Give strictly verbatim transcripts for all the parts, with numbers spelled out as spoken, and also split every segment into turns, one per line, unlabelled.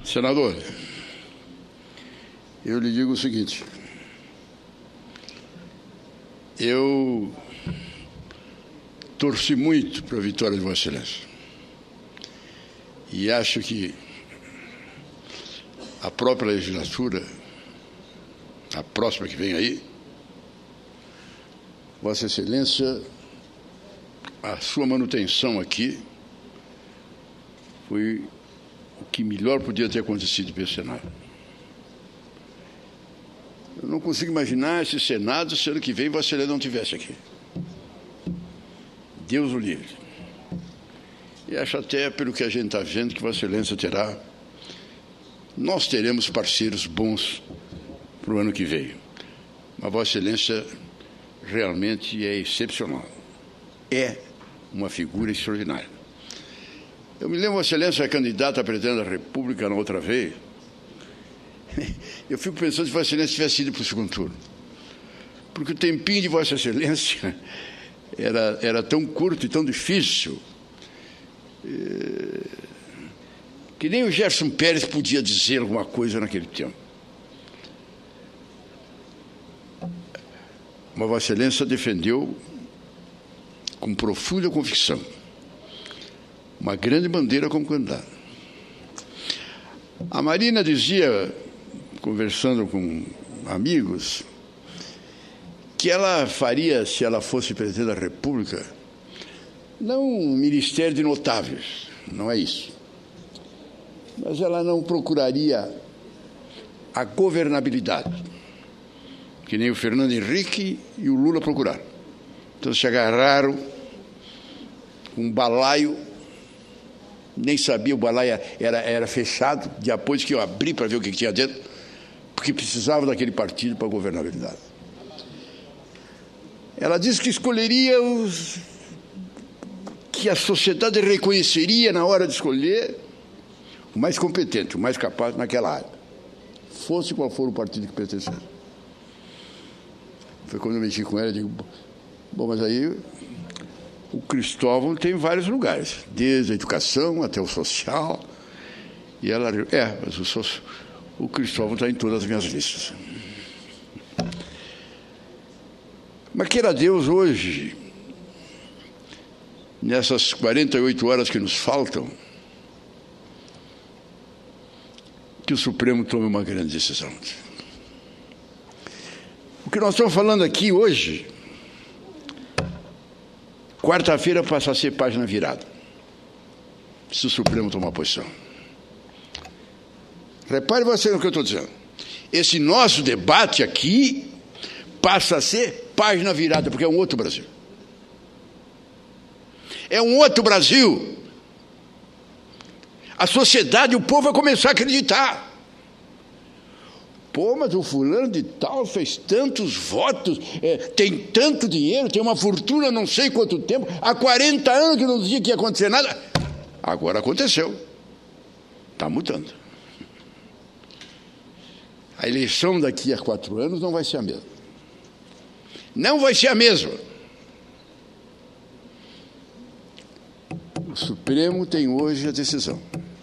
Senador, eu lhe digo o seguinte, eu torci muito para a vitória de Vossa Excelência e acho que a própria legislatura, a próxima que vem aí, Vossa Excelência, a sua manutenção aqui foi o que melhor podia ter acontecido pelo Senado. Eu não consigo imaginar esse Senado se ano que vem Vossa Excelência não estivesse aqui. Deus o livre. E acho até, pelo que a gente está vendo, que Vossa Excelência terá, nós teremos parceiros bons para o ano que vem. Mas Vossa Excelência realmente é excepcional. É uma figura extraordinária. Eu me lembro, Vossa Excelência é candidata a presidente da República na outra vez. Eu fico pensando se Vossa Excelência tivesse ido para o segundo turno. Porque o tempinho de Vossa Excelência era, era tão curto e tão difícil que nem o Gerson Pérez podia dizer alguma coisa naquele tempo. Mas Vossa Excelência defendeu com profunda convicção uma grande bandeira como candidato. A Marina dizia, conversando com amigos, que ela faria, se ela fosse presidente da República, não um ministério de notáveis, não é isso. Mas ela não procuraria a governabilidade, que nem o Fernando Henrique e o Lula procuraram. Então se agarraram com um balaio, nem sabia, o balaio era, era fechado, depois que eu abri para ver o que tinha dentro, porque precisava daquele partido para a governabilidade. Ela disse que escolheria os que a sociedade reconheceria na hora de escolher o mais competente, o mais capaz naquela área, fosse qual for o partido que pertencesse. Foi quando eu mexi com ela e digo, bom, mas aí o Cristóvão tem vários lugares, desde a educação até o social. E ela, é, mas o, so, o Cristóvão está em todas as minhas listas. Mas queira Deus hoje, nessas quarenta e oito horas que nos faltam, que o Supremo tome uma grande decisão. O que nós estamos falando aqui hoje, quarta-feira passa a ser página virada, se o Supremo tomar posição. Repare você no que eu estou dizendo. Esse nosso debate aqui passa a ser página virada, porque é um outro Brasil. É um outro Brasil. A sociedade, o povo vai começar a acreditar. Pô, mas o fulano de tal fez tantos votos, é, tem tanto dinheiro, tem uma fortuna não sei quanto tempo, há quarenta anos que não dizia que ia acontecer nada. Agora aconteceu. Está mudando. A eleição daqui a quatro anos não vai ser a mesma. Não vai ser a mesma. O Supremo tem hoje a decisão.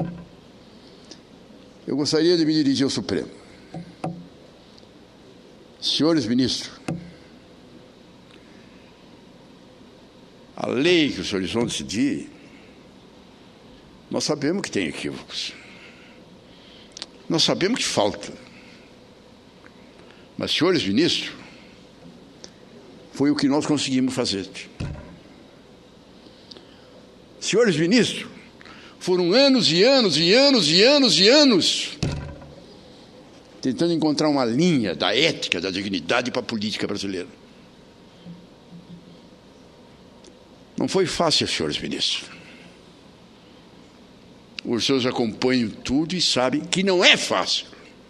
Eu gostaria de me dirigir ao Supremo. Senhores ministros, a lei que os senhores vão decidir, nós sabemos que tem equívocos. Nós sabemos que falta. Mas, senhores ministros, foi o que nós conseguimos fazer. Senhores ministros, foram anos e anos e anos e anos e anos tentando encontrar uma linha da ética, da dignidade para a política brasileira. Não foi fácil, senhores ministros. Os senhores acompanham tudo e sabem que não é fácil.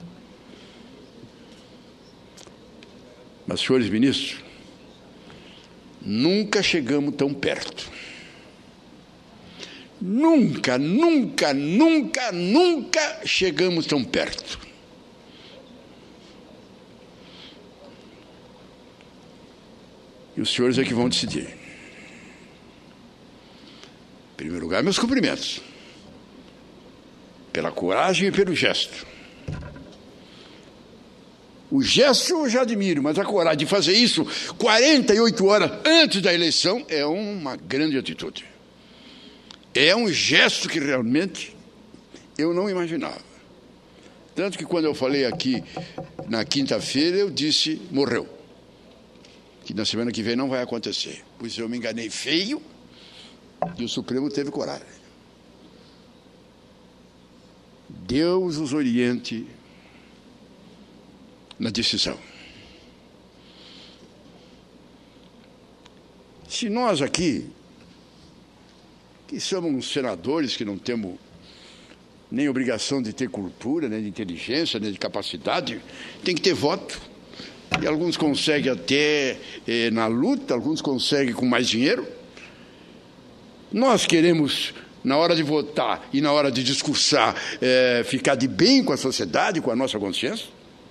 Mas, senhores ministros, nunca chegamos tão perto. Nunca, nunca, nunca, nunca chegamos tão perto. E os senhores é que vão decidir. Em primeiro lugar, meus cumprimentos. pela coragem e pelo gesto. O gesto eu já admiro, mas a coragem de fazer isso quarenta e oito horas antes da eleição é uma grande atitude. É um gesto que realmente eu não imaginava. Tanto que quando eu falei aqui na quinta-feira, eu disse, morreu. Que na semana que vem não vai acontecer. Pois eu me enganei feio e o Supremo teve coragem. Deus os oriente na decisão. Se nós aqui, que somos senadores, que não temos nem obrigação de ter cultura, nem de inteligência, nem de capacidade, tem que ter voto. E alguns conseguem até eh, na luta, alguns conseguem com mais dinheiro. Nós queremos, na hora de votar e na hora de discursar, eh, ficar de bem com a sociedade, com a nossa consciência.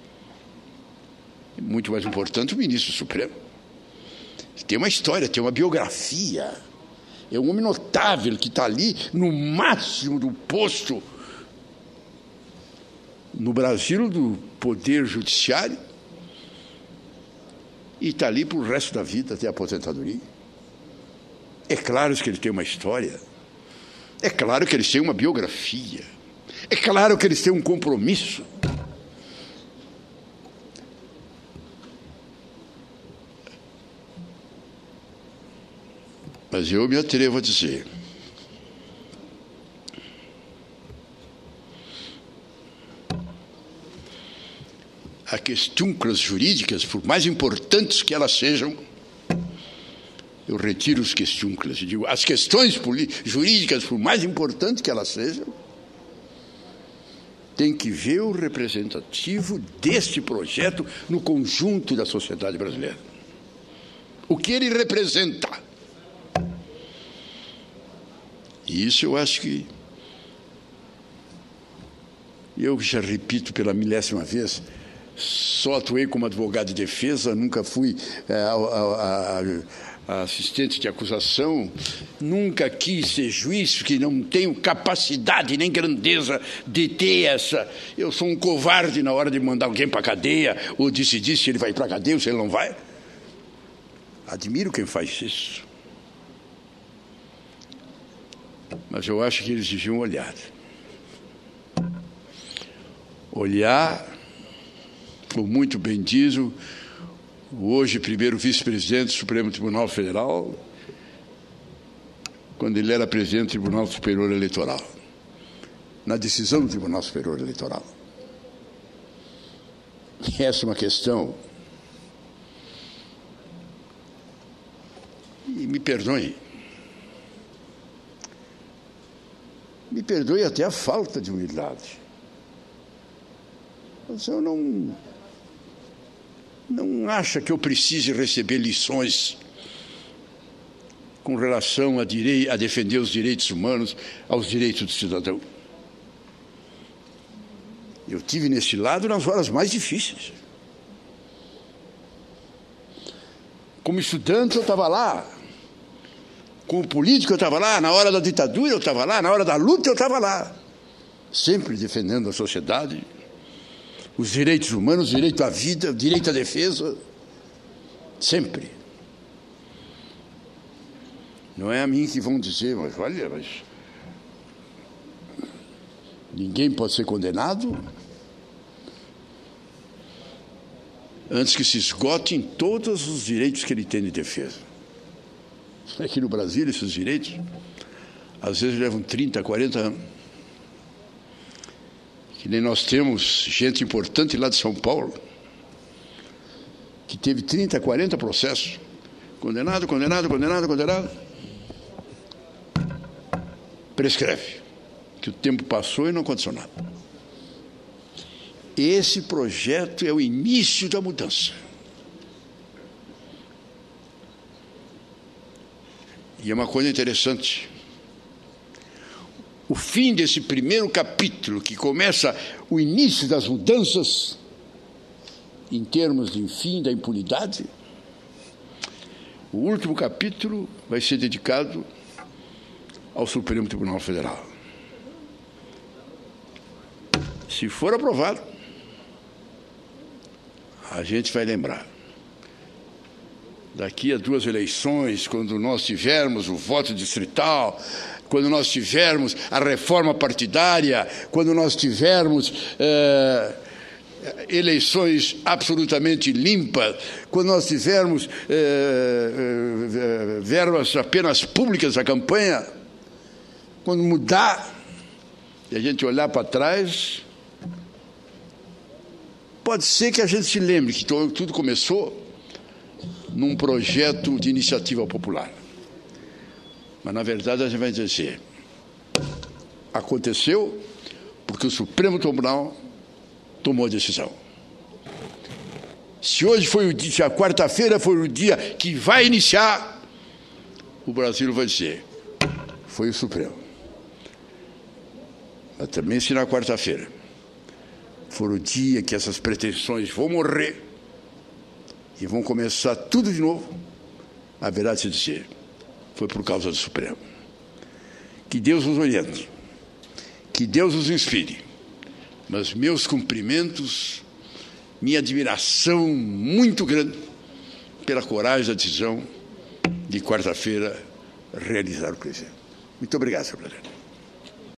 Muito mais importante o ministro Supremo. Tem uma história, tem uma biografia. É um homem notável que está ali no máximo do posto no Brasil do poder judiciário e está ali para o resto da vida até a aposentadoria. É claro que ele tem uma história. É claro que eles têm uma biografia. É claro que eles têm um compromisso. Mas eu me atrevo a dizer, há questões jurídicas, por mais importantes que elas sejam, eu retiro os questões, digo, as questões jurídicas, por mais importantes que elas sejam, tem que ver o representativo deste projeto no conjunto da sociedade brasileira. O que ele representa. E isso eu acho que, eu já repito pela milésima vez, só atuei como advogado de defesa, nunca fui é, a, a, a assistente de acusação, nunca quis ser juiz, que não tenho capacidade nem grandeza de ter essa. Eu sou um covarde na hora de mandar alguém para a cadeia, ou decidir se ele vai para a cadeia ou se ele não vai. Admiro quem faz isso. Mas eu acho que eles deviam olhar. Olhar, como muito bem diz o hoje primeiro vice-presidente do Supremo Tribunal Federal, quando ele era presidente do Tribunal Superior Eleitoral, na decisão do Tribunal Superior Eleitoral. Essa é uma questão, e me perdoem, me perdoe até a falta de humildade. Mas eu não, não acha que eu precise receber lições com relação a, direi- a defender os direitos humanos, aos direitos do cidadão. Eu tive nesse lado nas horas mais difíceis. Como estudante eu estava lá. Como político eu estava lá, na hora da ditadura eu estava lá, na hora da luta eu estava lá. Sempre defendendo a sociedade, os direitos humanos, o direito à vida, o direito à defesa. Sempre. Não é a mim que vão dizer, mas olha, mas ninguém pode ser condenado antes que se esgotem todos os direitos que ele tem de defesa. Aqui no Brasil, esses direitos, às vezes levam trinta, quarenta anos. Que nem nós temos gente importante lá de São Paulo, que teve trinta, quarenta processos. Condenado, condenado, condenado, condenado. Prescreve. Que o tempo passou e não aconteceu nada. Esse projeto é o início da mudança. E é uma coisa interessante. O fim desse primeiro capítulo, que começa o início das mudanças, em termos de fim da impunidade, o último capítulo vai ser dedicado ao Supremo Tribunal Federal. Se for aprovado, a gente vai lembrar. Daqui a duas eleições, quando nós tivermos o voto distrital, quando nós tivermos a reforma partidária, quando nós tivermos eh, eleições absolutamente limpas, quando nós tivermos eh, eh, verbas apenas públicas à campanha, quando mudar e a gente olhar para trás, pode ser que a gente se lembre que tudo começou num projeto de iniciativa popular. Mas, na verdade, a gente vai dizer, aconteceu porque o Supremo Tribunal tomou a decisão. Se hoje foi o dia, se a quarta-feira foi o dia que vai iniciar, o Brasil vai dizer, foi o Supremo. Mas também se na quarta-feira for o dia que essas pretensões vão morrer e vão começar tudo de novo, haverá de se dizer, foi por causa do Supremo. Que Deus nos oriente, que Deus nos inspire, mas meus cumprimentos, minha admiração muito grande pela coragem da decisão de quarta-feira realizar o presidente. Muito obrigado, senhor presidente.